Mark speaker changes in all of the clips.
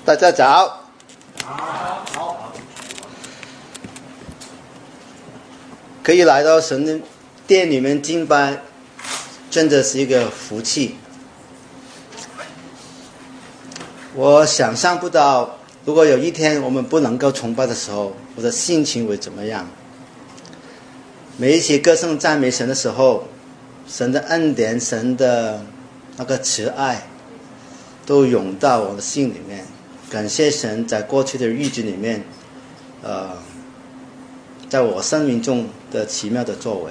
Speaker 1: 大家早。
Speaker 2: 好。
Speaker 1: 可以来到神的殿里面敬拜，真的是一个福气。我想象不到，如果有一天我们不能够崇拜的时候，我的心情会怎么样。每一起歌颂赞美神的时候，神的恩典，神的那个慈爱都涌到我的心里面。感谢神在过去的日子里面在我生命中的奇妙的作为。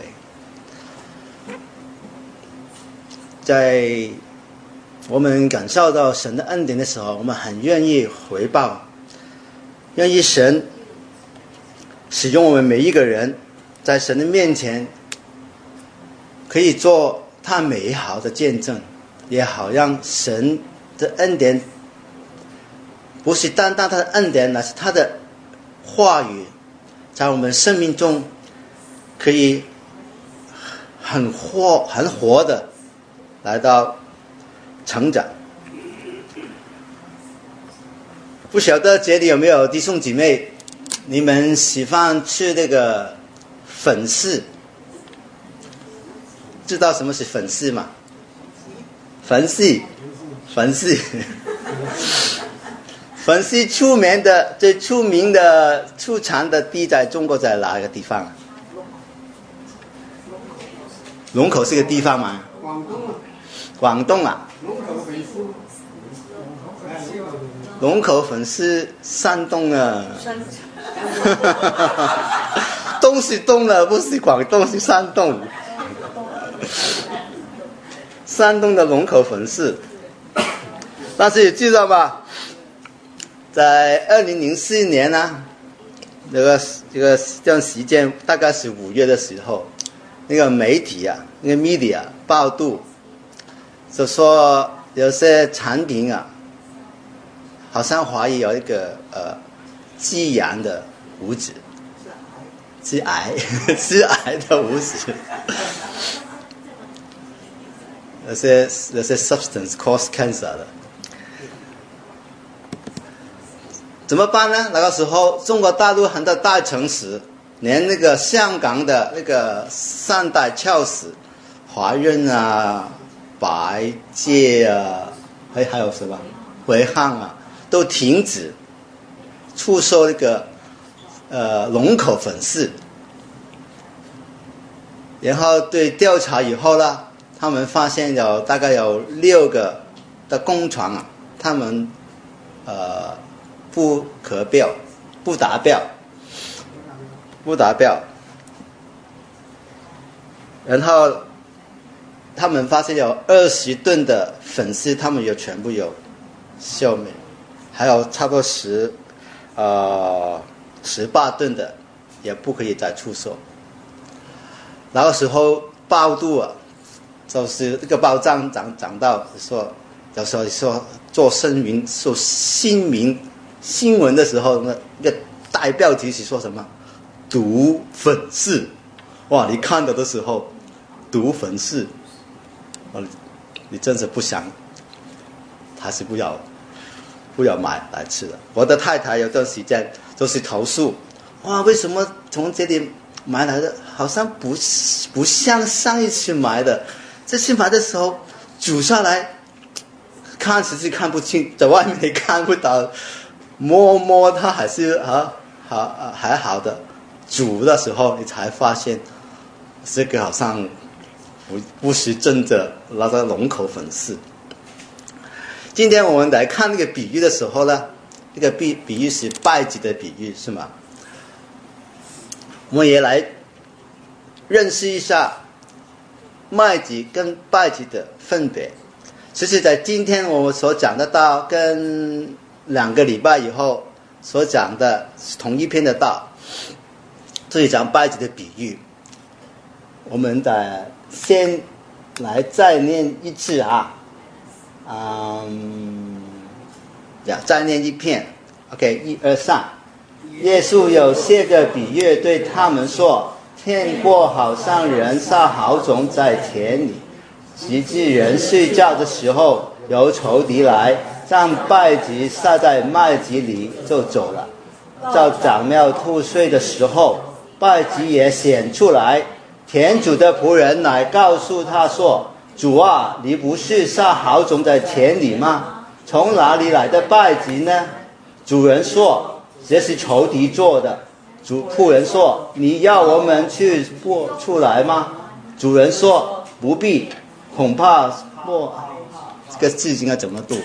Speaker 1: 在我们感受到神的恩典的时候，我们很愿意回报，愿意神使用我们每一个人，在神的面前可以做他美好的见证，也好让神的恩典不是单单他的恩典，乃是他的话语在我们生命中可以很活的来到成长。不晓得这里有没有弟兄姐妹，你们喜欢吃那个粉丝？知道什么是粉丝吗？粉丝最出名的出产的地在中国在哪个地方？龙口是个地方吗？广东啊。龙口粉丝山东啊。东是东了，不是广东，是山东。山东的龙口粉丝。但是知道吗？在2004年呢，这段时间大概是5月的时候，那个媒体啊，那个 media 报道就说有些产品啊，好像怀疑有一个致癌的物质，致癌的物质，有些 substance cause cancer 的。怎么办呢？那个时候中国大陆很多大城市，连那个香港的那个三大超市，华润啊、百佳啊，还有什么惠康啊，都停止出售那个龙口粉丝。然后对调查以后呢，他们发现大概有6个的工厂啊，他们不达标，然后他们发现有20吨的粉丝，他们全部有消灭，还有差不多18吨的也不可以再出售。那个时候报道啊，就是这个报章讲到说，有时候说做新闻的时候，那个大标题是说什么毒粉丝。哇，你看到的时候毒粉丝，你真是不想，还是不要买来吃的。我的太太有段时间就是投诉，哇，为什么从这里买来的好像不像上一次买的，这次买的时候煮下来看实际看不清，在外面也看不到，摸它还是还好的，煮的时候你才发现这个好像不是真的那个龙口粉丝。今天我们来看那个比喻的时候呢，那个比喻是稗子的比喻，是吗？我们也来认识一下麦子跟稗子的分别。其实在今天我们所讲的道跟2个礼拜以后所讲的是同一篇的道，这里讲稗子的比喻。我们先来再念一次啊，再念一遍 OK， 1、2、3。耶稣有些个比喻对他们说，天国好像人撒好种在田里，直至人睡觉的时候，有仇敌来将稗子撒在麦子里就走了。到长苗吐穗的时候，稗子也显出来。田主的仆人来告诉他说：主啊，你不是撒好种在田里吗？从哪里来的稗子呢？主人说：这是仇敌做的。仆人说：你要我们去拨出来吗？主人说：不必，恐怕这个字应该怎么读？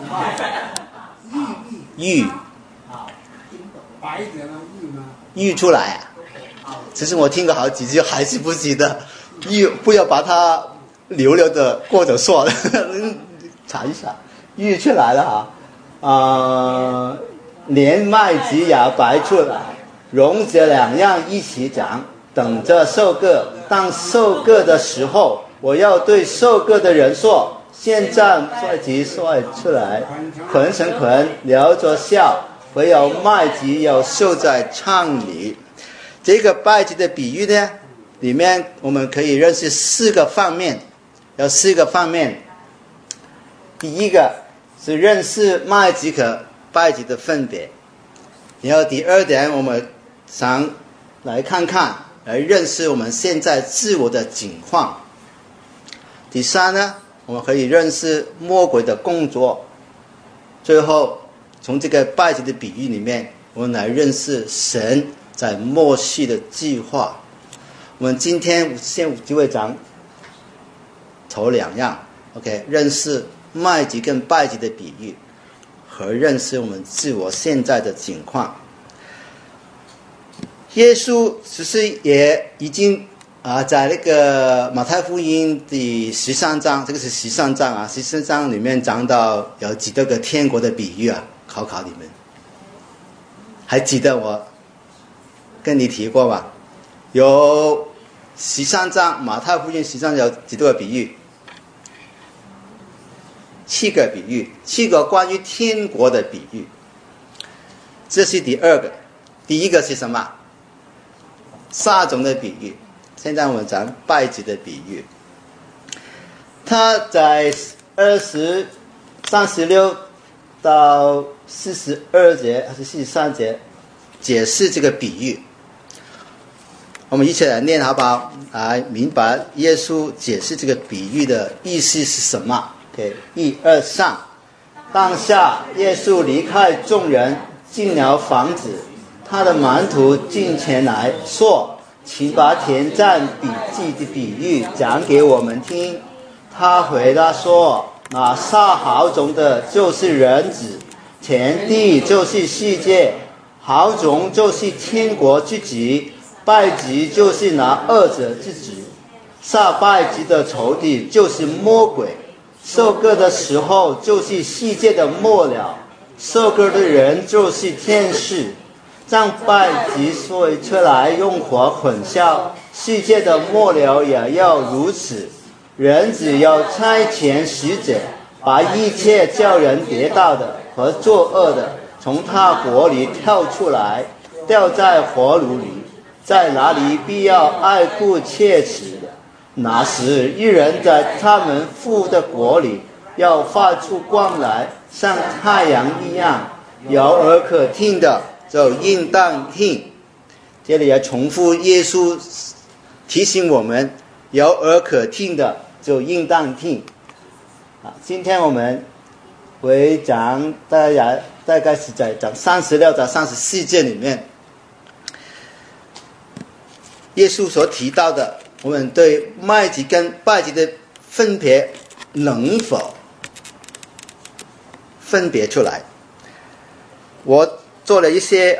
Speaker 1: 育
Speaker 2: 白一点的育呢？
Speaker 1: 育出来啊！其实我听过好几句，还是不记得。育不要把它溜的过着说了，查一下，育出来了哈。连麦子也白出来，容这两样一起长，等着收割。当收割的时候，我要对收割的人说：现在稗子晒出来，捆成捆，留着笑。唯有麦子要收在仓里。这个稗子的比喻呢，里面我们可以认识4个方面，有4个方面。第一个是认识麦子和稗子的分别，然后第二点我们想来看看，来认识我们现在自我的境况。第三呢，我们可以认识魔鬼的工作。最后从这个稗子的比喻里面，我们来认识神在末世的计划。我们今天就会讲头2样 ，OK， 认识麦子跟稗子的比喻，和认识我们自我现在的境况。耶稣其实也已经在那个马太福音第13章，这个是13章啊，13章里面讲到有几多个天国的比喻啊，考你们，还记得我跟你提过吧？有13章，马太福音13章有几多个比喻？7个比喻，7个关于天国的比喻。这是第2个，第1个是什么？撒种的比喻。现在我们讲稗子的比喻。他在36到42节还是43节解释这个比喻。我们一起来念好不好？来明白耶稣解释这个比喻的意思是什么。1、2、3。当下耶稣离开众人，进了房子，他的门徒进前来说：请把田占笔记的比喻讲给我们听。他回答说：那撒好种的就是人子，田地就是世界，好种就是天国之子，稗子就是那恶者之子。撒稗子的仇敌就是魔鬼，收割的时候就是世界的末了，收割的人就是天使。将稗子说出来，用火焚烧，世界的末了也要如此。人只要差遣使者，把一切叫人跌倒的和作恶的从他国里跳出来，掉在火炉里，在哪里必要爱顾切齿。那时一人在他们父的国里要发出光来，像太阳一样。有耳可听的就应当听。这里要重复耶稣提醒我们，有耳可听的就应当听。今天我们会讲大概是在讲36到34节里面，耶稣所提到的我们对麦子跟稗子的分别能否分别出来。我做了一些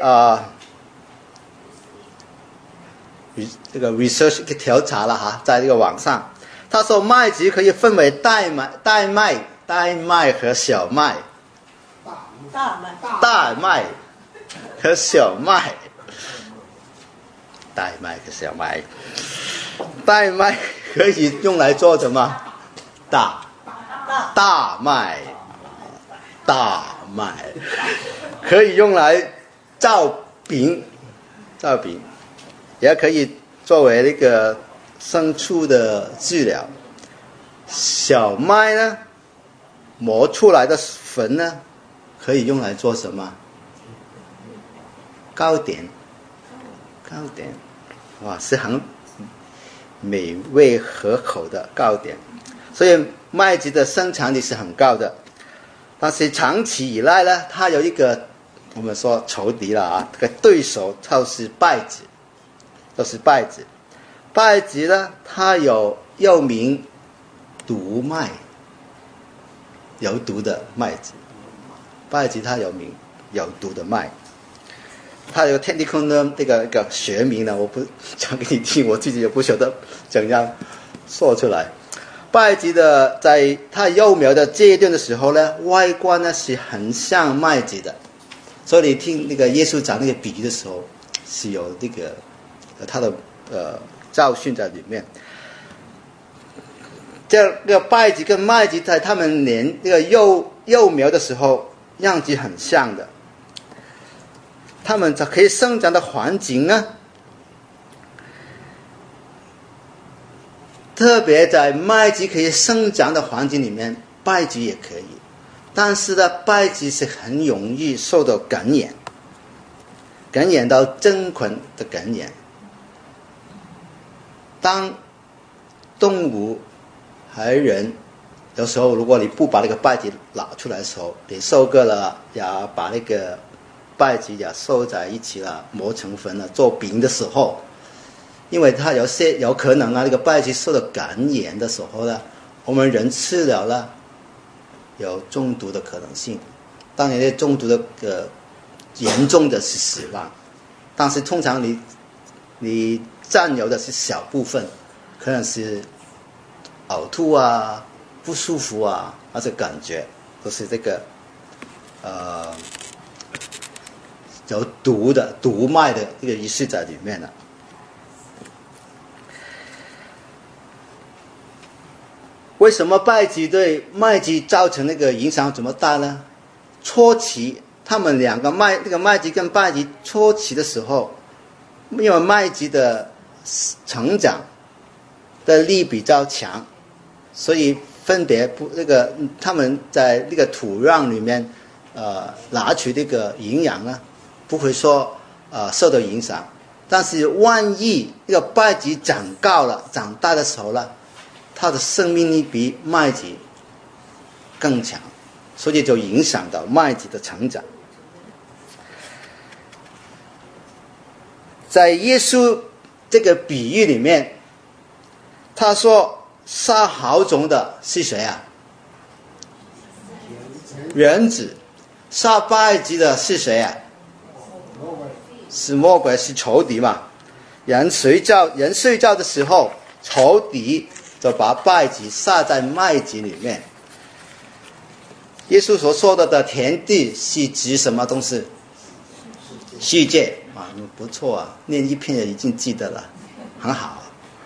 Speaker 1: 这个 research 一个调查了哈，在这个网上，他说麦子可以分为大麦和小麦，大麦和小麦，大麦和小麦，大麦可以用来做什么？大麦可以用来造饼，也可以作为那个牲畜的饲料。小麦呢，磨出来的粉呢，可以用来做什么？糕点，哇，是很美味可口的糕点。所以麦子的生产率是很高的，但是长期以来呢，它有一个我们说仇敌了啊，这个对手就是稗子，稗子呢，它又名毒麦，有毒的麦子。稗子它有名有毒的麦，它有 technical 的这个学名呢，我不讲给你听，我自己也不晓得怎样说出来。稗子的在它幼苗的阶段的时候呢，外观呢是很像麦子的，所以你听那个耶稣讲那个比喻的时候，是有这个他的教训在里面。这个稗子跟麦子在他们连那个幼苗的时候样子很像的，他们可以生长的环境呢，特别在麦子可以生长的环境里面，稗子也可以，但是呢，稗子是很容易受到感染到真菌的感染。当动物还人，有时候如果你不把那个稗子拿出来的时候，你收割了也把那个稗子也收在一起了，磨成粉了，做饼的时候，因为它有可能啊，那个稗子受到感染的时候呢，我们人吃了呢，有中毒的可能性。当然，中毒的严重的是死亡，但是通常你占有的是小部分，可能是呕吐啊、不舒服啊，或者感觉都是这个有毒麦的这个意思在里面了。为什么稗子对麦子造成那个影响这么大呢？初期他们两个那个麦子跟稗子初期的时候，因为麦子的成长的力比较强，所以分别他们在那个土壤里面拿取这个营养呢，不会说受到影响。但是万一那个稗子长高了、长大的时候呢，它的生命力比麦子更强，所以就影响到麦子的成长。在耶稣这个比喻里面，他说撒好种的是谁啊？人子。撒稗子的是谁啊？是魔鬼，是仇敌嘛。人睡觉的时候，仇敌就把稗子撒在麦子里面。耶稣所说的田地是指什么东西？世界啊，不错啊，念一篇也已经记得了，很好。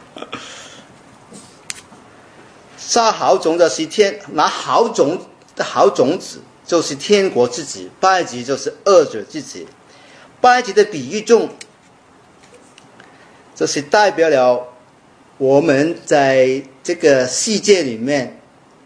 Speaker 1: 撒好种的是拿好种子就是天国之子，稗子就是恶者之子。稗子的比喻中，这是代表了我们在这个世界里面，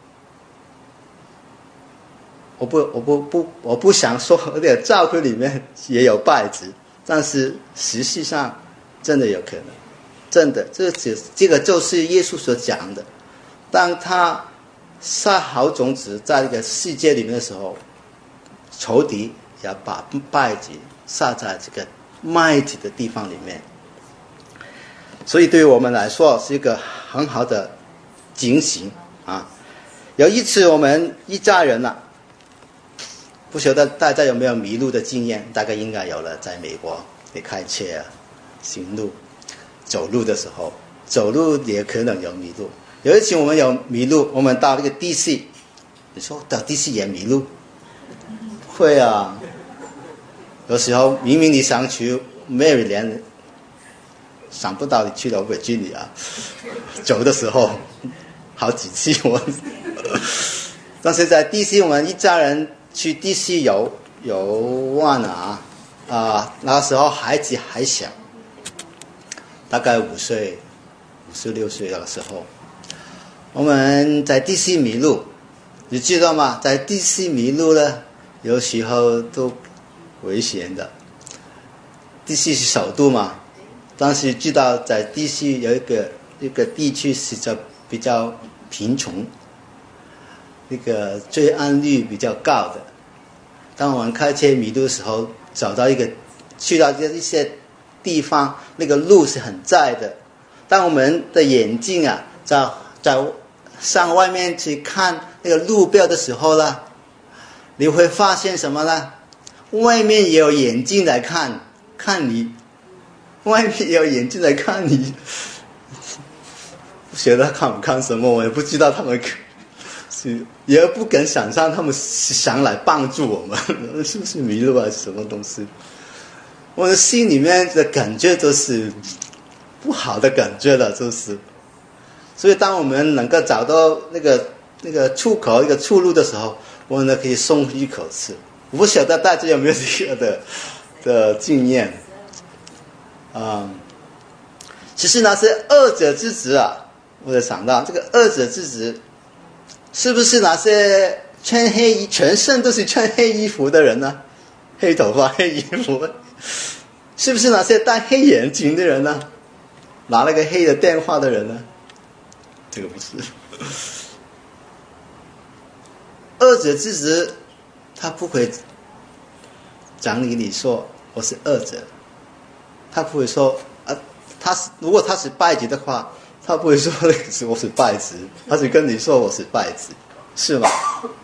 Speaker 1: 我不想说那个教会里面也有稗子，但是实际上真的有可能，真的，这个就是耶稣所讲的。当他撒好种子在这个世界里面的时候，仇敌也把稗子撒在这个麦子的地方里面。所以对于我们来说是一个很好的警醒啊。有一次我们一家人啊，不晓得大家有没有迷路的经验，大概应该有了。在美国你开车啊、行路、走路的时候，走路也可能有迷路。有一次我们有迷路，我们到那个 DC， 你说到 DC 也迷路？会啊，有时候明明你想去 Maryland， 想不到你去了 Virginia， 走的时候好几次但是在 DC 我们一家人去 DC 游玩那时候孩子还小，大概5岁、5、6岁的时候，我们在 DC 迷路， 你知道吗？在地西迷路呢，有时候都危险的。地西是首都嘛，但是知道在地西有一个地区是比较贫穷，那个罪案率比较高的。当我们开车迷路的时候，去到一些地方，那个路是很窄的。当我们的眼睛啊，在上外面去看那个路标的时候呢，你会发现什么呢？外面也有眼睛来看你，外面也有眼睛来看你。不晓得看不看什么，我也不知道他们也不敢想象他们想来帮助我们，是不是迷路啊？什么东西？我的心里面的感觉都是不好的感觉了，就是。所以当我们能够找到那个出口、一个出路的时候，我们呢可以松一口气。我不晓得大家有没有这个的经验？其实那些恶者之子啊，我在想到这个恶者之子，是不是那些全身都是穿黑衣服的人呢？黑头发、黑衣服，是不是那些戴黑眼镜的人呢？拿了个黑的电话的人呢？这个不是。恶者之子，他不会讲你说我是恶者，他不会说如果他是败子的话，他不会说那个我是败子，他只跟你说我是败子，是吧？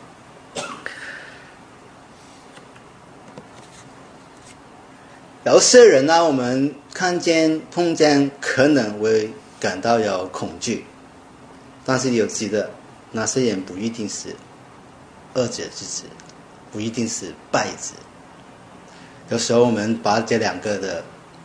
Speaker 1: 有些人呢，我们碰见可能会感到有恐惧，但是有记得那些人不一定是恶者之子，不一定是败子。有时候我们把这两个的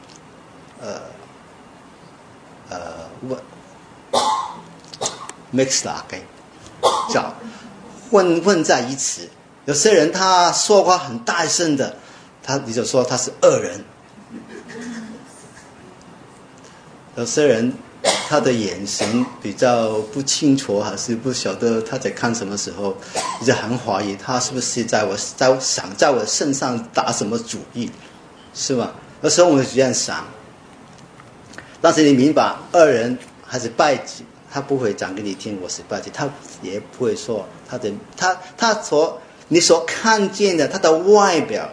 Speaker 1: mix 了，叫混在一起。有些人他说话很大声的，你就说他是恶人。有些人他的眼神比较不清楚，还是不晓得他在看什么时候，你就很怀疑他是不是想在我身上打什么主意，是吧？有时候我们这样想，但是你明白恶人还是败子，他不会讲给你听我是败子，他也不会说你所看见的他的外表，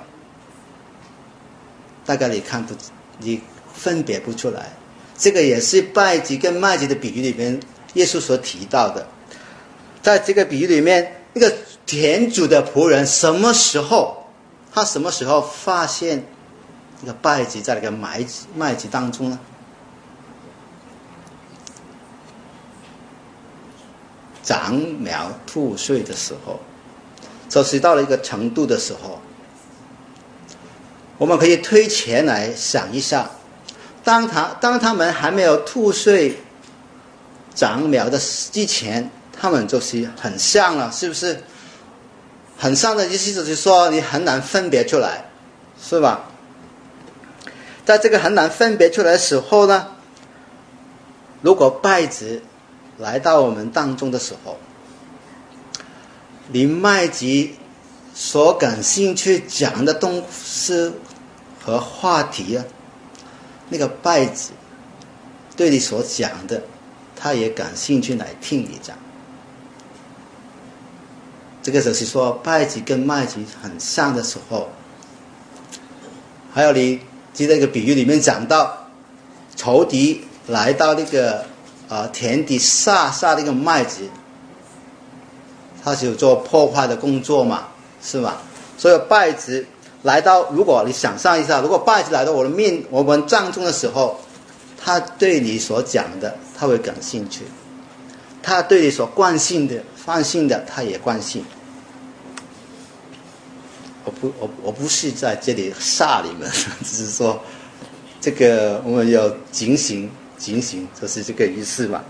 Speaker 1: 大概你分别不出来。这个也是败子跟麦子的比喻里面耶稣所提到的。在这个比喻里面，那个田主的仆人什么时候发现那个败子在那个麦子当中呢？长苗吐穗的时候，就是到了一个程度的时候，我们可以推前来想一下，当他们还没有吐穗长苗的之前，他们就是很像了，是不是？很像的意思就是说你很难分别出来，是吧？在这个很难分别出来的时候呢，如果败子来到我们当中的时候，你麦子所感兴趣讲的东西和话题啊，那个败子对你所讲的，他也感兴趣来听你讲。这个就是说败子跟麦子很像的时候。还有你记得一个比喻里面讲到，仇敌来到那个田地撒那个麦子，他是有做破坏的工作嘛，是吧？所以败子来到，如果你想象一下，如果败子来到我们当中的时候，他对你所讲的他会感兴趣，他对你所关心的他也关心。我不是在这里吓你们，只是说这个我们要警醒，就是这个意思嘛。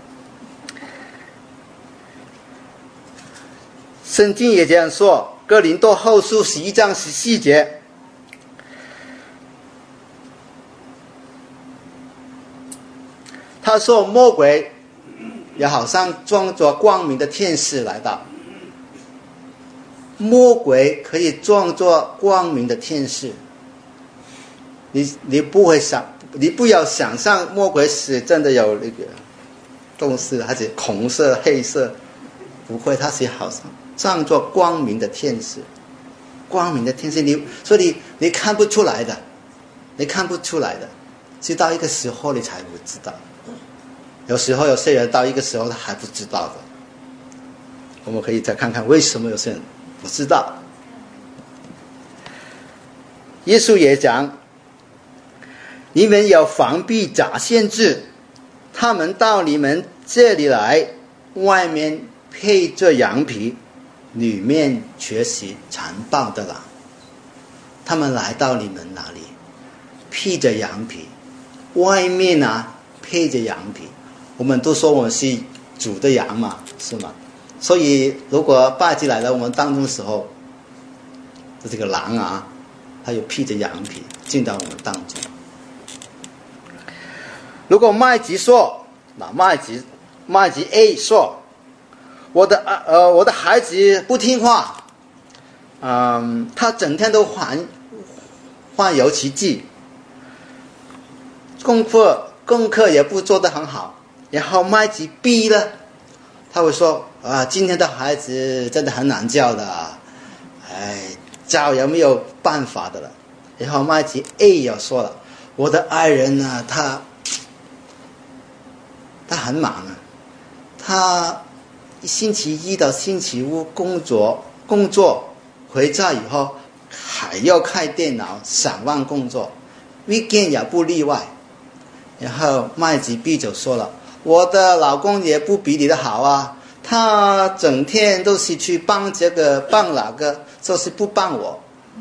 Speaker 1: 圣经也这样说，哥林多后书11章14节，他说魔鬼也好像装作光明的天使来到， 魔鬼可以装作光明的天使。你不要想象魔鬼是真的有那个动势，还是红色、黑色，不会，他是好像装作光明的天使。光明的天使，所以你看不出来的，你看不出来的，直到一个时候你才会知道。有时候有些人到一个时候他还不知道的，我们可以再看看为什么有些人不知道。耶稣也讲，你们要防避假先知，他们到你们这里来，外面披着羊皮，里面却是残暴的狼。他们来到你们那里，披着羊皮，外面披着羊皮。我们都说我们是主的羊嘛，是吗？所以如果拜祭来到我们当中的时候，这个狼他有披着羊皮进到我们当中。如果麦吉说，麦吉 A 说，我的孩子不听话，他整天都换油漆剂，功课也不做得很好。然后麦吉 B 呢，他会说今天的孩子真的很难教的，教有没有办法的了。然后麦吉 A 也说了，我的爱人呢，他很忙他星期一到星期五工作回家以后还要开电脑上网工作， weekend 也不例外。然后麦吉 B 就说了，我的老公也不比你的好他整天都是去帮这个帮那个，就是不帮我。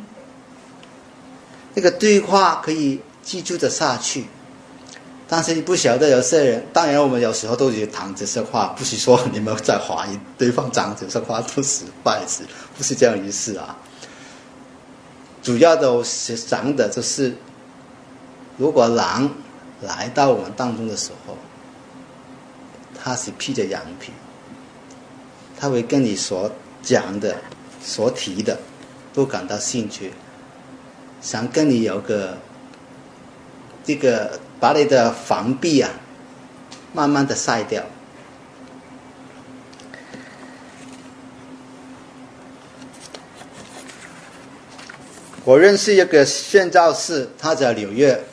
Speaker 1: 这个对话可以记住的下去，但是你不晓得有些人，当然我们有时候都是讲这些话，不是说你们在怀疑对方讲这些话都是坏事，不是这样意思主要的是讲的就是，如果狼来到我们当中的时候，他是披着羊皮，他会跟你所讲的所提的都感到兴趣，想跟你有个这个把你的防备慢慢的筛掉。我认识一个宣教士，他在纽约，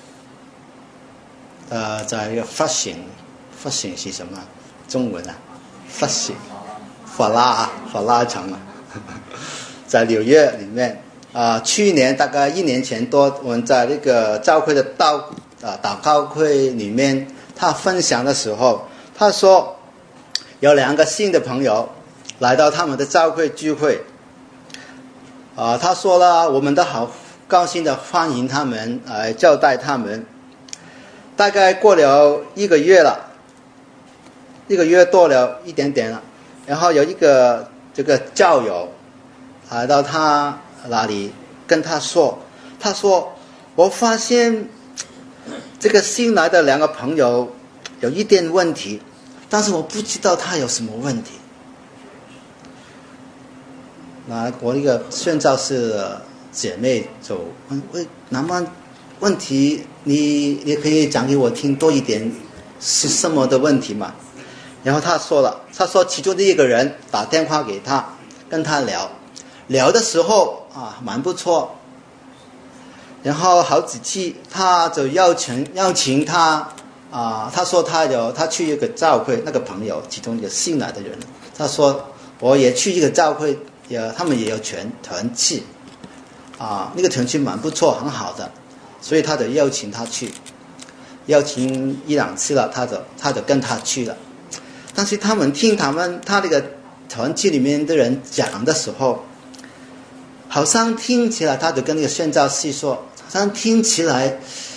Speaker 1: 在一个发行是什么？中文发行法拉城在纽约里面去年大概1年前多，我们在那个教会的祷告会里面，他分享的时候，他说有2个新的朋友来到他们的教会聚会，他说了，我们都好高兴的欢迎他们，招待他们。大概过了1个月了，1个月多了一点点了，然后有一个这个教友来到他那里跟他说，我发现这个新来的2个朋友有一点问题，但是我不知道他有什么问题。那我一个宣教士的姐妹就问，那么问题你可以讲给我听多一点，是什么的问题吗？然后他说其中的一个人打电话给他，跟他聊的时候蛮不错，然后好几次他就邀请他他说他去一个教会，那个朋友其中一个新来的人，他说我也去一个教会，他们也有团契那个团契蛮不错，很好的，所以他就邀请他去，邀请1-2次了，他就跟他去了。但是他那个团契里面的人讲的时候，好像听起来，他就跟那个宣教士说，好像听起来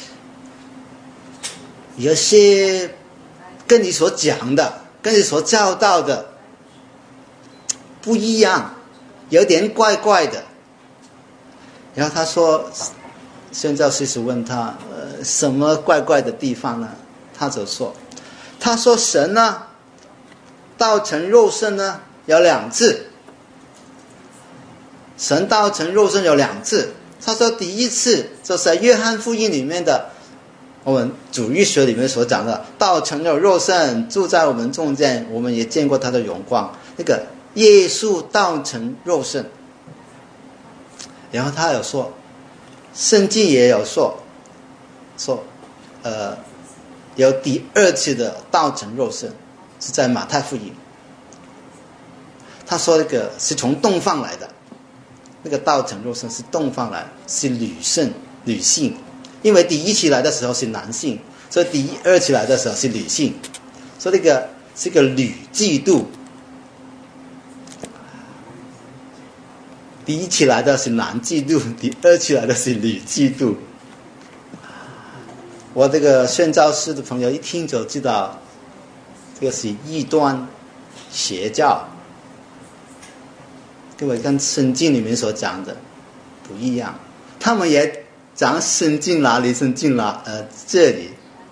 Speaker 1: 有些跟你所讲的，跟你所教导的不一样，有点怪怪的。然后他说，宣教士问他什么怪怪的地方呢？他说神道成肉身有2次， 神道成肉身有2次。他说第一次就是在约翰福音里面的，我们主义学里面所讲的道成了肉身，住在我们中间，我们也见过他的荣光。那个耶稣道成肉身。然后他有说，圣经也有说有第2次的道成肉身，是在马太福音。他说那个是从东方来的，那个道成肉身是东方来，是女性，因为第1期来的时候是男性，所以第2期来的时候是女性，所以那个是个女嫉妒。第1期来的是男嫉妒，第2期来的是女嫉妒。我这个宣教士的朋友一听就知道，这个是异端邪教，因为跟圣经里面所讲的不一样。他们也讲圣经哪里，圣经这里。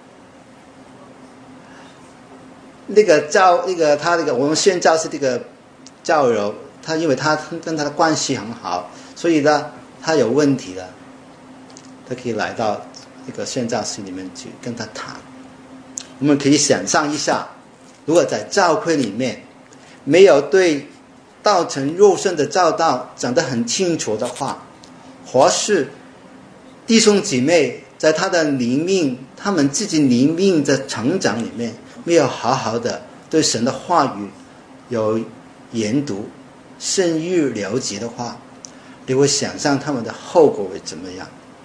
Speaker 1: 我们宣教士这个教友，他因为他跟他的关系很好，所以呢他有问题了，他可以来到这个宣教士里面去跟他谈。我们可以想象一下，如果在教会里面没有对道成肉身的教导讲得很清楚的话，或是弟兄姐妹在他们自己灵命的成长里面没有好好的对神的话语有研读深入了解的话，你会想象他们的后果会怎么样。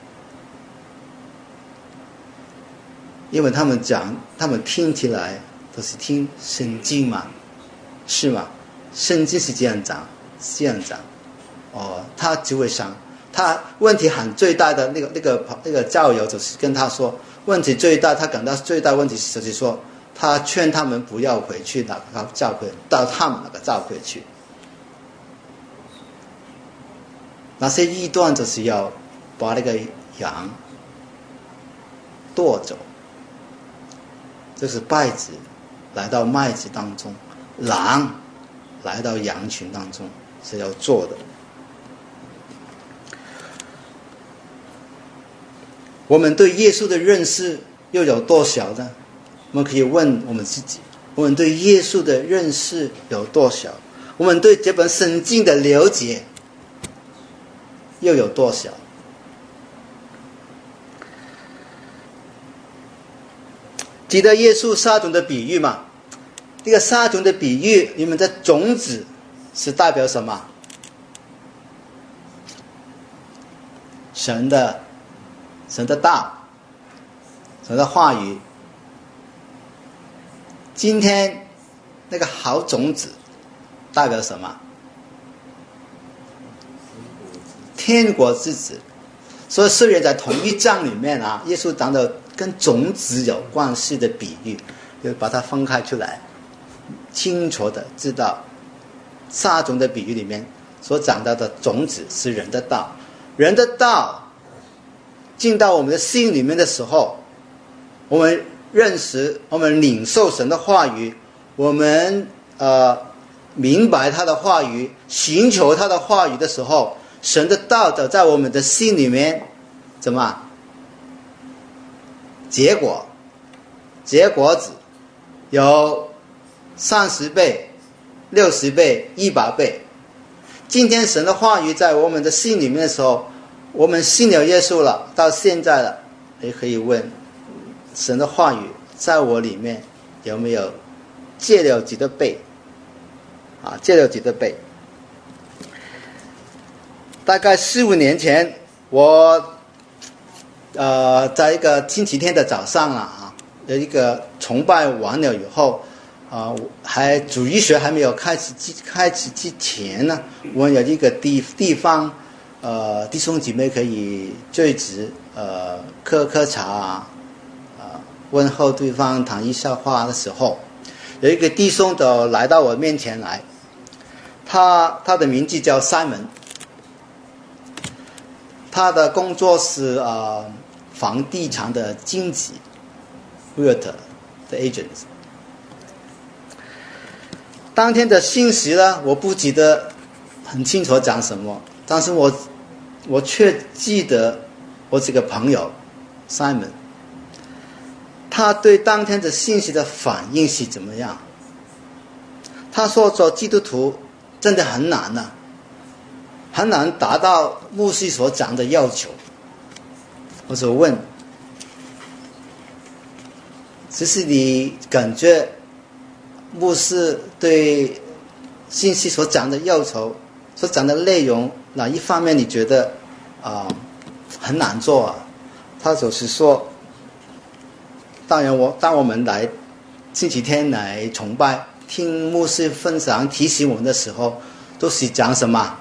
Speaker 1: 因为他们听起来都是听圣经嘛，是吗？圣经是这样讲，他就会想，他问题最大的那个教友就是跟他说，问题最大，他感到最大问题就是说，他劝他们不要回去那个教会，到他们那个教会去。那些异端就是要把那个羊夺走，就是稗子来到麦子当中，狼来到羊群当中，是要做的。我们对耶稣的认识又有多少呢？我们可以问我们自己，我们对耶稣的认识有多少？我们对这本圣经的了解又有多少？记得耶稣撒种的比喻吗？这个撒种的比喻，你们的种子是代表什么？神的道，神的话语。今天那个好种子代表什么？天国之子。所以虽然在同一章里面耶稣讲的跟种子有关系的比喻，就把它分开出来，清楚的知道撒种的比喻里面所讲到的种子是人的道，人的道进到我们的心里面的时候，我们认识，我们领受神的话语，我们明白他的话语，寻求他的话语的时候，神的道就在我们的心里面怎么结果子，有30倍、60倍、100倍。今天神的话语在我们的心里面的时候，我们信了耶稣了，到现在了，也可以问神的话语在我里面有没有借了几多倍借了几多倍。大概4-5年前，我在一个星期天的早上有一个崇拜完了以后主日学还没有开始之前呢，我们有一个地方弟兄姐妹可以聚集喝茶问候对方谈一下话的时候，有一个弟兄就来到我面前来，他的名字叫 Simon， 他的工作是房地产的经纪 realtor 的 agents。 当天的信息呢，我不记得很清楚讲什么， 但是我却记得我这个朋友 Simon， 他对当天的信息的反应是怎么样？他说做基督徒真的很难啊，很难达到牧师所讲的要求。我就问，只是你感觉牧师对信息所讲的要求、所讲的内容哪一方面你觉得很难做啊？他就是说，当我们来星期天来崇拜，听牧师分享提醒我们的时候，都是讲什么？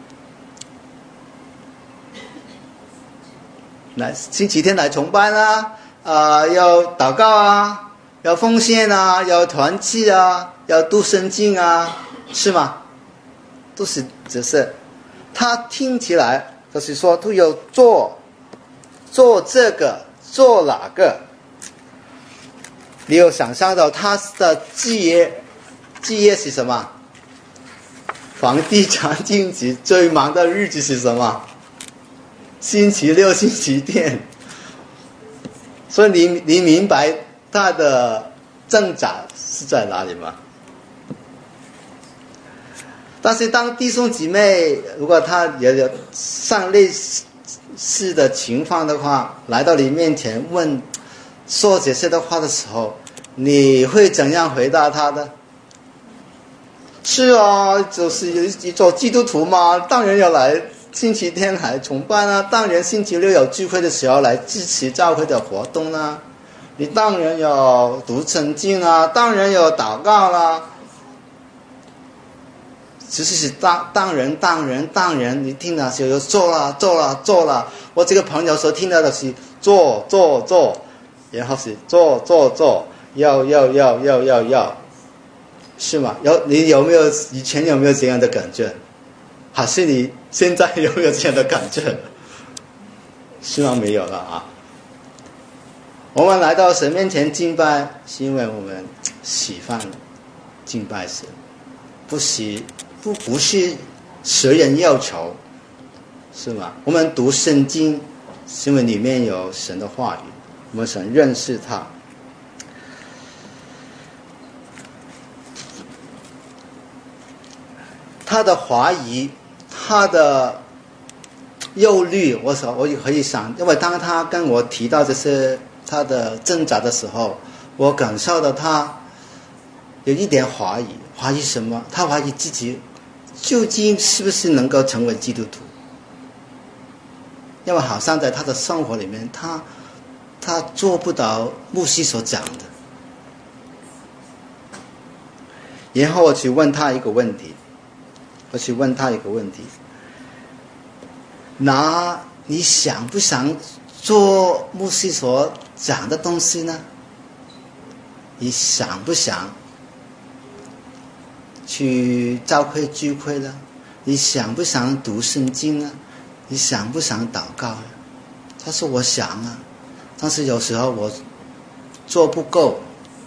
Speaker 1: 来星期天来崇拜啦，要祷告啊，要奉献啊，要团契啊，要读圣经啊，是吗？都是只是他听起来就是说都有做这个做哪个，你有想象到他的基业是什么？房地产经济最忙的日子是什么？星期六星期天。所以你明白他的挣扎是在哪里吗？但是当弟兄姐妹如果他也有上类似的情况的话，来到你面前说这些的话的时候，你会怎样回答他的？是啊，就是做基督徒嘛，当然要来星期天来崇拜啊，当然星期六有聚会的时候来支持教会的活动啊，你当然要读圣经啊，当然要祷告啦。只是当然，你听到就做了。我这个朋友所听到的是做，然后是做，要，是吗？你以前有没有这样的感觉？还是你现在有没有这样的感觉？希望没有了啊。我们来到神面前敬拜，是因为我们喜欢敬拜神，不是随人要求，是吗？我们读圣经是因为里面有神的话语，我们想认识他。他的怀疑，他的忧虑，我也可以想，因为当他跟我提到这些他的挣扎的时候，我感受到他有一点怀疑。怀疑什么？他怀疑自己究竟是不是能够成为基督徒，因为好像在他的生活里面，他做不到牧师所讲的。然后我去问他一个问题，那你想不想做牧师所讲的东西呢？你想不想去教会聚会呢？你想不想读圣经呢？你想不想祷告呢？他说我想啊，但是有时候我做不够。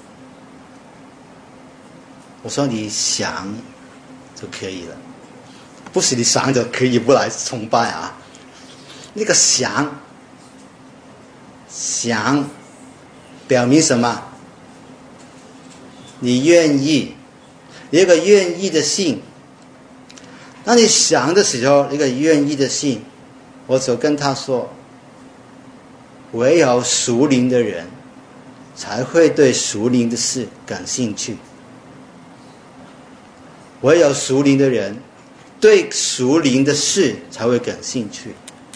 Speaker 1: 我说你想就可以了，不是你想就可以不来崇拜啊。那个想表明什么？你愿意，一个愿意的心。当你想的时候，一个愿意的心，我就跟他说，唯有属灵的人才会对属灵的事感兴趣，唯有属灵的人对属灵的事才会感兴趣。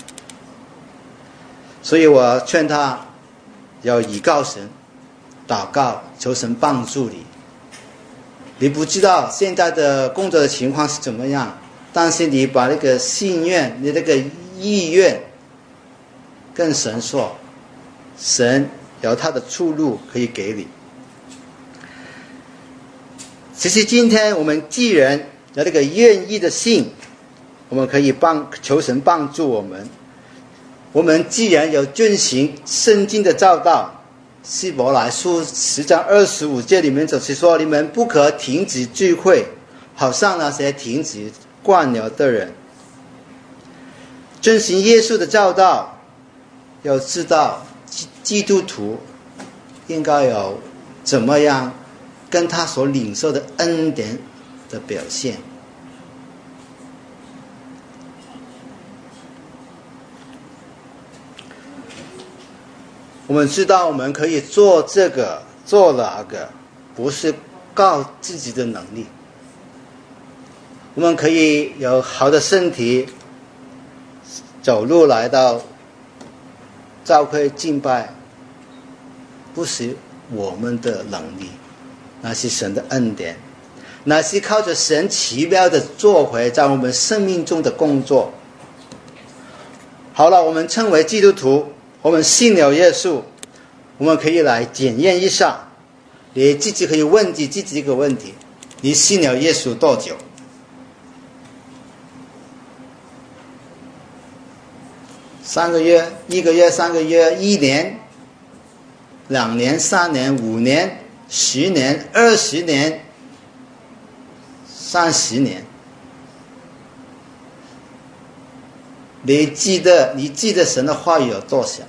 Speaker 1: 所以我劝他要倚靠神，祷告，求神帮助你。你不知道现在的工作的情况是怎么样，但是你把那个心愿，你那个意愿跟神说，神有他的出路可以给你。其实今天我们既然有这个愿意的心，我们可以求神帮助我们。我们既然有遵行圣经的教导，希伯来书10章25节里面就是说，你们不可停止聚会，好像那些停止惯了的人。 遵循耶稣的教导，要知道基督徒应该有怎么样跟他所领受的恩典的表现。我们知道我们可以做这个做那个，不是靠自己的能力。我们可以有好的身体，走路来到教会敬拜，不是我们的能力，那是神的恩典，那是靠着神奇妙的作为在我们生命中的工作。好了，我们称为基督徒，我们信了耶稣，我们可以来检验一下，你自己可以问自己一个问题：你信了耶稣多久？3个月、1个月、3个月、1年、2年、3年、5年、10年、20年、30年。你记得神的话语有多少？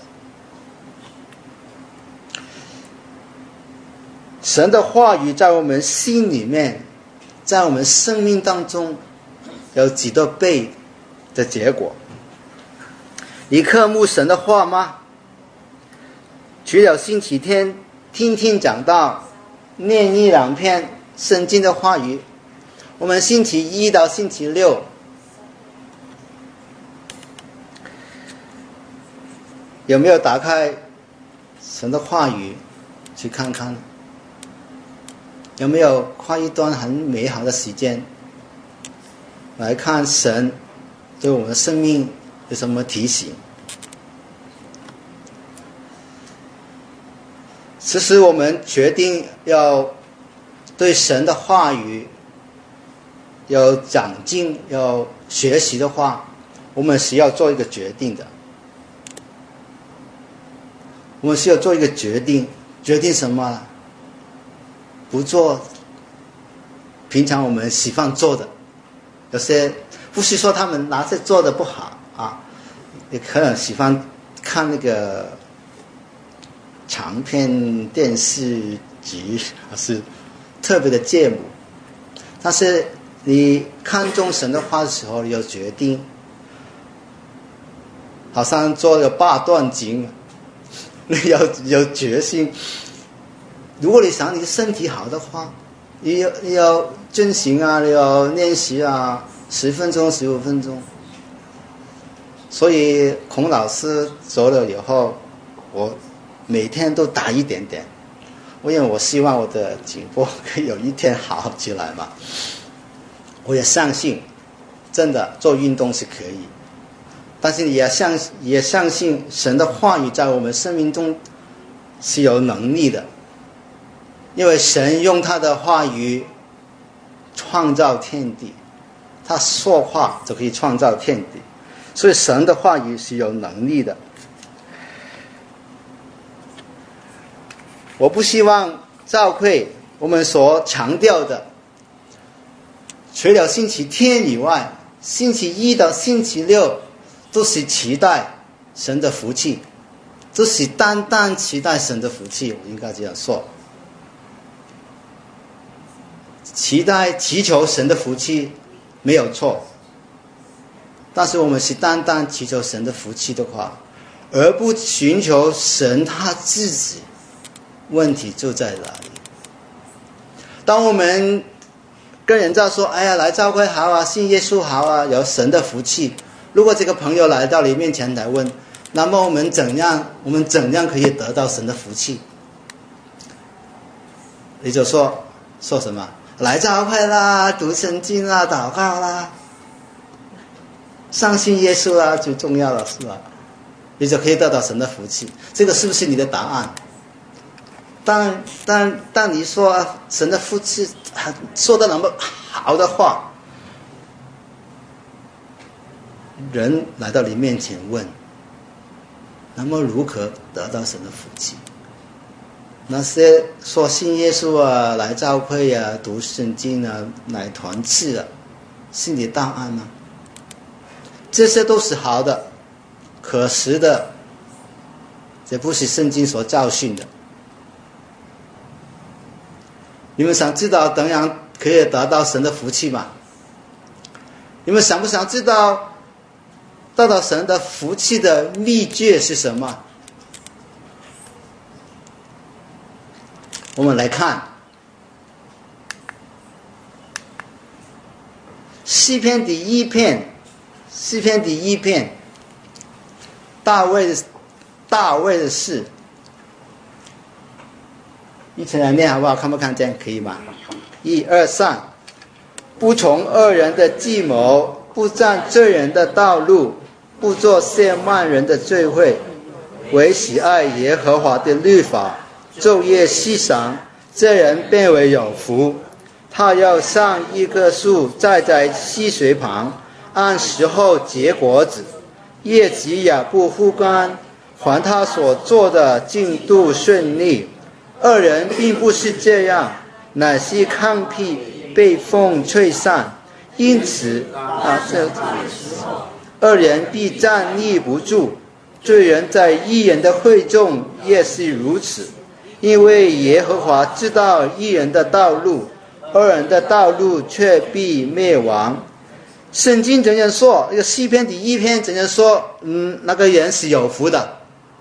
Speaker 1: 神的话语在我们心里面，在我们生命当中有几多倍的结果？你渴慕神的话吗？除了星期天听听讲道，念1-2篇圣经的话语，我们星期1到星期6有没有打开神的话语去看看？有没有花一段很美好的时间来看神对我们的生命有什么提醒？其实我们决定要对神的话语要长进、要学习的话，我们是要做一个决定的。我们是要做一个决定，决定什么呢？不做平常我们喜欢做的，有些不是说他们哪些做的不好啊，也可能喜欢看那个长片电视剧，还是特别的节目。但是你看重神的话的时候，有决定，好像做了8段经，你有决心。如果你想你的身体好的话，你要遵循啊，你要练习啊，10分钟、15分钟。所以孔老师走了以后，我每天都打一点点，因为我希望我的颈部可以有一天好起来嘛。我也相信，真的做运动是可以，但是也相信神的话语在我们生命中是有能力的。因为神用他的话语创造天地，他说话就可以创造天地，所以神的话语是有能力的。我不希望教会我们所强调的，除了星期天以外，星期1到星期6都是期待神的福气，都是单单期待神的福气，我应该这样说。祈求神的福气没有错，但是我们是单单祈求神的福气的话，而不寻求神他自己，问题就在哪里？当我们跟人家说，哎呀，来教会好啊，信耶稣好啊，有神的福气，如果这个朋友来到你面前来问，那么我们怎样可以得到神的福气？你就说什么？来教会啦，读圣经啦，祷告啦，相信耶稣啦，最重要的是吧？你就可以得到神的福气。这个是不是你的答案？当你说神的福气说的那么好的话，人来到你面前问，那么如何得到神的福气？那些说信耶稣啊，来教会啊，读圣经啊，来团契啊，是你答案吗？ 这些都是好的，可食的，这不是圣经所教训的。你们想知道怎样可以得到神的福气吗？你们想不想知道得到神的福气的秘诀是什么？我们来看诗篇第一篇，大卫的事，一起来念好不好？看不看见？可以吗？1、2、3，不从恶人的计谋，不占罪人的道路，不做亵慢人的罪会，唯喜爱耶和华的律法，昼夜思想，这人便为有福。他要像一棵树栽在溪水旁，按时候结果子，叶子也不枯干，凡他所做的尽都顺利。恶人并不是这样，乃是糠秕被风吹散，因此恶人必站立不住。罪人在义人的会中也是如此，因为耶和华知道义人的道路，恶人的道路却必灭亡。圣经怎样说？这个诗篇第一篇怎样说？那个人是有福的，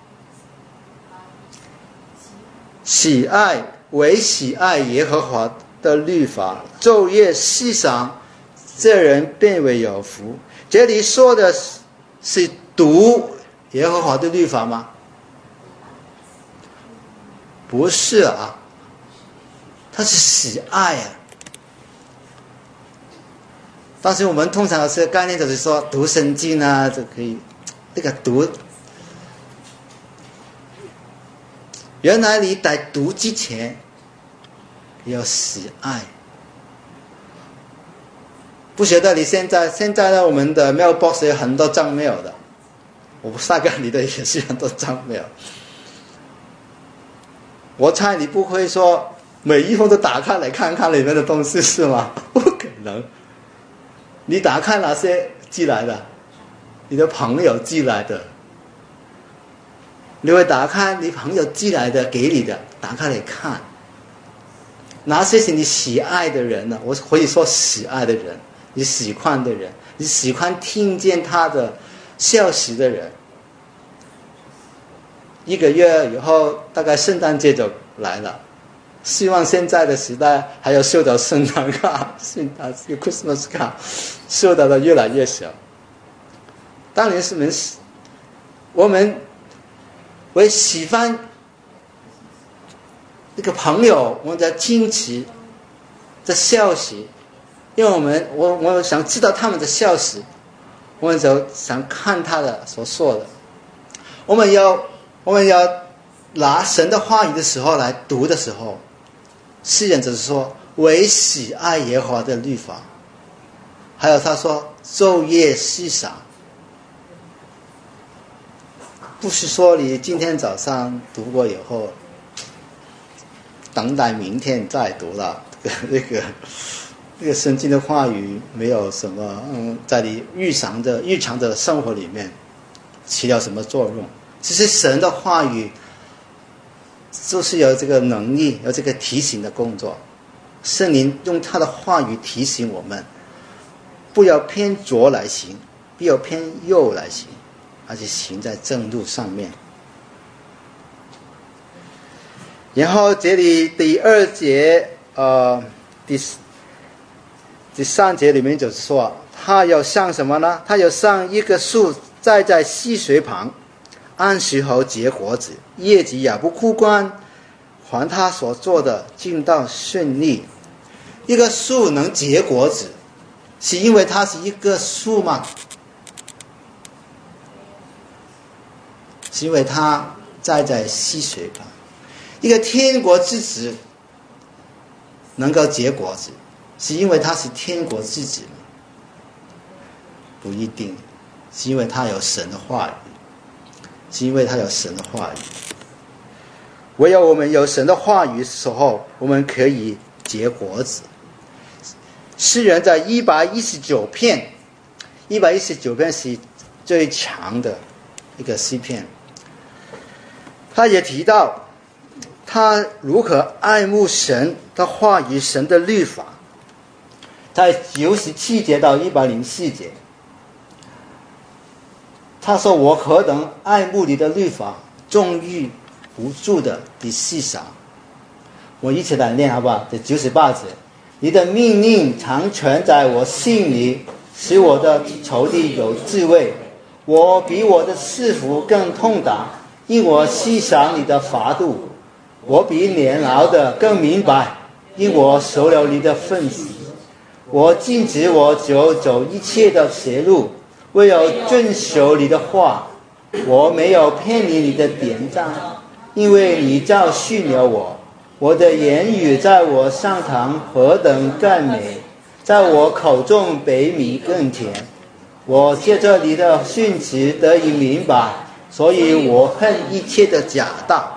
Speaker 1: 唯喜爱耶和华的律法，昼夜思想，这人便为有福。这里说的是读耶和华的律法吗？不是啊，他是喜爱啊。但是我们通常的这个概念就是说读圣经啊，就可以这个读。原来你在读之前要喜爱。不晓得你现在呢？我们的 mailbox 有很多张 mail 的，我不大概你的也是很多张 mail。我猜你不会说每一封都打开来看看里面的东西是吗？不可能。你打开哪些寄来的？你的朋友寄来的。你会打开你朋友寄来的给你的，打开来看。哪些是你喜爱的人呢？我可以说喜爱的人，你喜欢的人，你喜欢听见他的消息的人。1个月以后，大概圣诞节就来了。希望现在的时代还有收到圣诞卡、Christmas 卡，收到的越来越少。当然是我们为喜欢这个朋友，我们的亲戚的消息，因为我想知道他们的消息，我们就想看他的所说的。我们要拿神的话语的时候来读的时候，诗人就是说唯喜爱耶和华的律法，还有他说昼夜思想，不是说你今天早上读过以后等待明天再读了，那个圣经的话语没有什么在你日常的生活里面起了什么作用。其实神的话语就是有这个能力，有这个提醒的工作。圣灵用他的话语提醒我们，不要偏左来行，不要偏右来行，而且行在正路上面。然后这里第2节第3节里面就是说，他要像什么呢？他要像一个树栽在溪水旁，按时候结果子，叶子也不枯干，凡他所做的尽都顺利。一个树能结果子，是因为它是一个树吗？是因为它栽在溪水旁。一个天国之子能够结果子，是因为它是天国之子吗？不一定，是因为它有神的话语，是因为它有神的话语。唯有我们有神的话语的时候，我们可以结果子。诗人在119篇 119篇是最长的一个诗篇。他也提到他如何爱慕神的话语，神的律法，在97节到104节，他说：“我何等爱慕你的律法，终日不住的细想。”我一起来念好不好？这98节，你的命令常存在我心里，使我的仇敌有智慧。我比我的师傅更通达，因我细想你的法度。我比年老的更明白，因我守了你的分析。我禁止我走一切的邪路，唯有遵守你的话。我没有偏离你的典章，因为你教训了我。我的言语在我上膛何等更美，在我口中比米更甜。我借着你的训词得以明白，所以我恨一切的假道。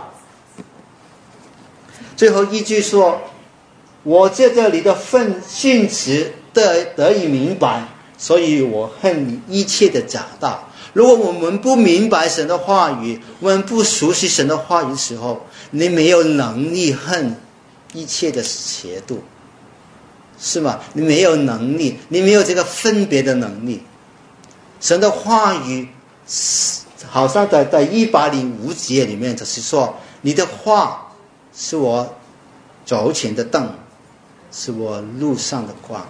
Speaker 1: 最后一句说，我借着你的训词得以明白，所以我恨一切的假道。如果我们不明白神的话语，我们不熟悉神的话语的时候，你没有能力恨一切的邪度，是吗？你没有能力，你没有这个分别的能力。神的话语好像在105节里面就是说，你的话是我走前的灯，是我路上的光。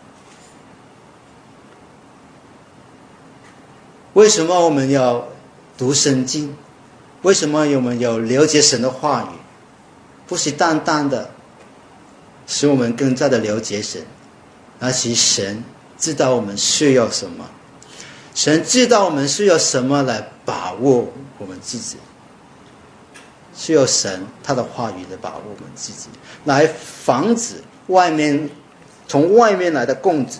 Speaker 1: 为什么我们要读圣经？为什么我们要了解神的话语？不是单单的使我们更加的了解神，而是神知道我们需要什么，神知道我们需要什么来把握我们自己，需要神他的话语来把握我们自己，来防止从外面来的供给。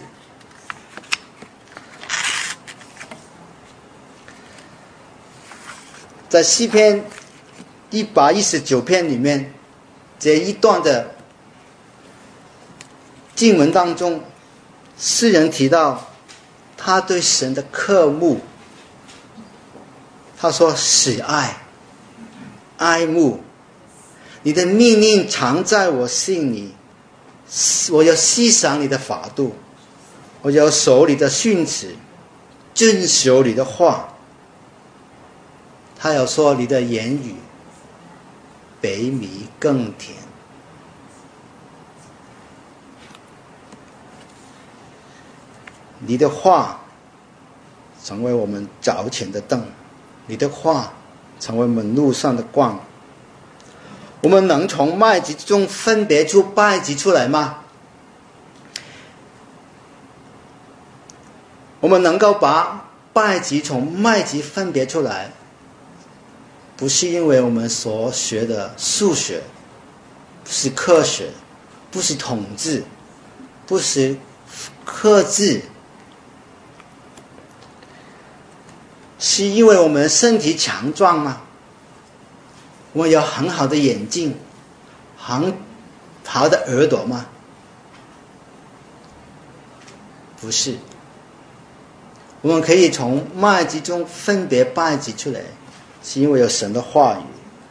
Speaker 1: 在诗篇119篇里面，这一段的经文当中，诗人提到他对神的渴慕。他说：喜爱、爱慕，你的命令常在我心里，我要细想你的法度，我要守你的训词，遵守你的话。他要说你的言语比米更甜。你的话成为我们脚前的灯，你的话成为我们路上的光。我们能从麦子中分别出稗子出来吗？我们能够把稗子从麦子分别出来，不是因为我们所学的数学，不是科学，不是统计，不是科技，是因为我们身体强壮吗？我们有很好的眼睛，很好的耳朵吗？不是。我们可以从麦子中分别稗子出来，是因为有神的话语。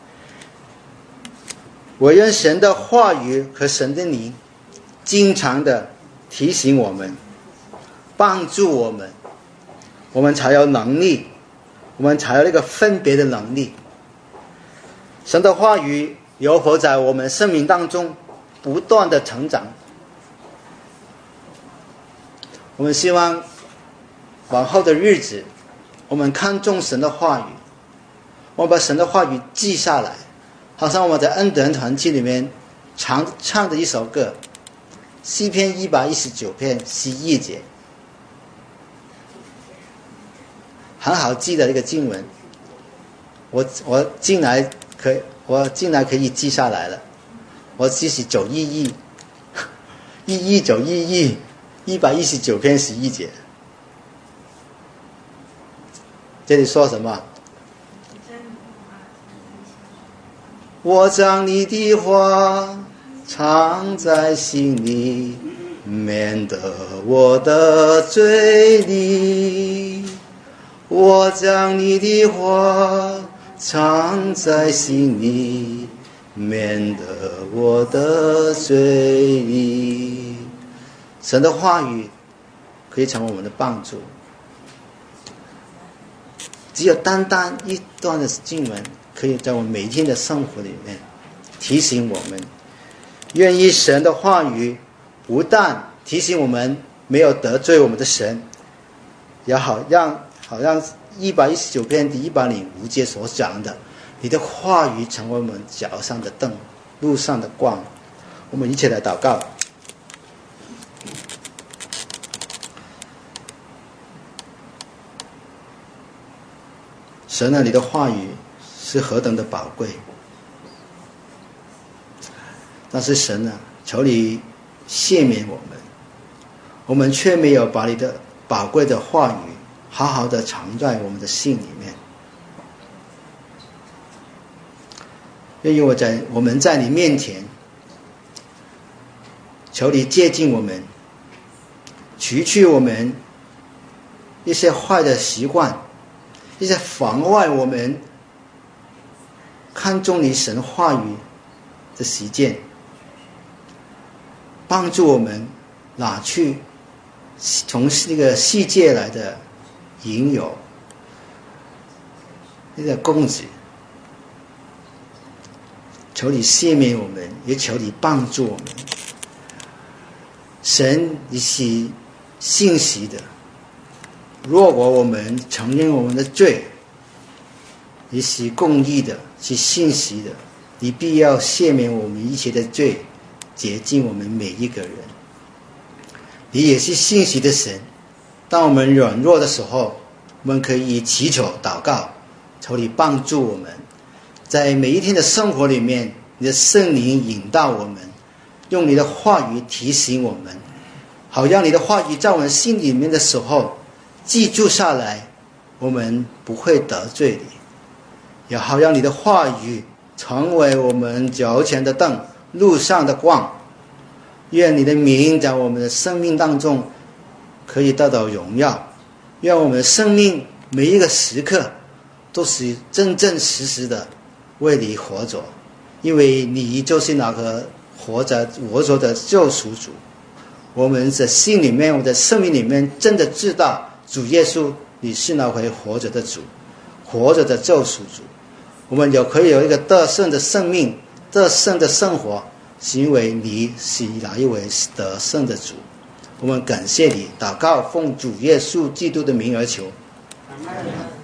Speaker 1: 我愿神的话语和神的灵经常的提醒我们，帮助我们，我们才有能力，我们才有那个分别的能力。神的话语有否在我们生命当中不断的成长？我们希望往后的日子，我们看重神的话语，我们把神的话语记下来，好像我们在恩典团契里面唱的一首歌，诗篇119篇11节，很好记的一个经文，我进来可以记下来了。我记是911 11911 119篇11节。这里说什么？我将你的话藏在心里， 免得我的罪里。我将你的话藏在心里，免得我的罪里。神的话语可以成为我们的帮助。只有单单一段的经文，可以在我们每天的生活里面提醒我们，愿意神的话语不但提醒我们没有得罪我们的神，也好让119篇第105节所讲的，你的话语成为我们脚上的灯，路上的光。我们一起来祷告。神啊，你的话语是何等的宝贵，但是神啊，求你赦免我们却没有把你的宝贵的话语好好的藏在我们的心里面。愿意我们在你面前，求你接近我们，除去我们一些坏的习惯，一些妨碍我们看重你神话语的实践，帮助我们拿去从这个世界来的引诱，那个供给。求你赦免我们，也求你帮助我们。神你是信实的，若果我们承认我们的罪，你是公义的，是信实的，你必要赦免我们一切的罪，洁净我们每一个人。你也是信实的神，当我们软弱的时候，我们可以祈求祷告，求你帮助我们，在每一天的生活里面，你的圣灵引导我们，用你的话语提醒我们，好让你的话语在我们心里面的时候记住下来，我们不会得罪你，也好让你的话语成为我们脚前的灯，路上的光。愿你的名在我们的生命当中可以得到荣耀，愿我们的生命每一个时刻都是真真实实的为你活着，因为你就是那个活着的救赎主。我们的心里面，我们的生命里面真的知道主耶稣你是那位活着的主，活着的救赎主。我们可以有一个得胜的生命，得胜的生活，是因为你是哪一位得胜的主。我们感谢你，祷告奉主耶稣基督的名而求。